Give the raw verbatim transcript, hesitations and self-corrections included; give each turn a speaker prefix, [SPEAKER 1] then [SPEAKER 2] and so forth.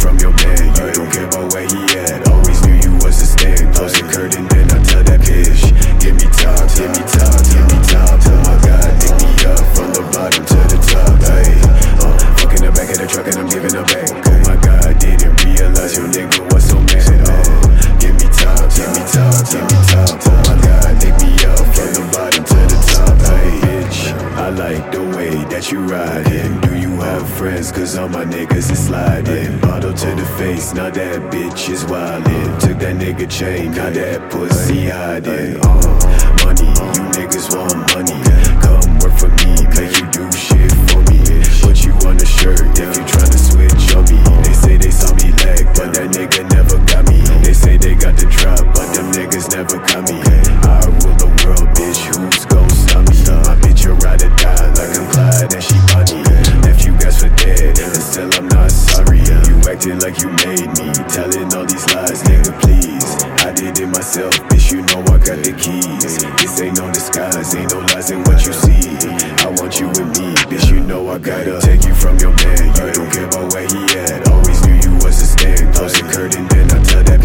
[SPEAKER 1] from your man, you don't care about where he at. Always knew you was a stand. Close the curtain, then I tell that bitch, give me top, give me top, give me top. Oh my God, pick me up from the bottom to the top. Hey, uh, fuck in the back of the truck and I'm giving her back. Oh my God, didn't realize your nigga was so mad. Oh, give me top, give me top, give me top. Oh my God, pick me up from the bottom to the top. Hey, bitch, I like the way that you riding. Do you have friends? Cause all my niggas is sliding. Bottle to the face, now that bitch is wildin'. Took that nigga chain, now that pussy hiding. Uh, money, you niggas want money. Come work for me, make you do shit for me. Put you on a shirt if you tryna switch on me. They say they saw me lag, but that nigga never got me. They say they got the drop, but them niggas never got me. I rule the world, bitch, who's gon' stop me? My bitch, you ride or die like I'm Clyde and she Bonnie. Left you guys for dead, and still I'm not sorry. You acting like you made me, telling all these lies, nigga, please. I did it myself, bitch, you know I got the keys. This ain't no disguise, ain't no lies in what you see. I want you with me, bitch, you know I gotta take you from your man. You don't care about where he at, always knew you was a stand. Close the curtain, then I tell that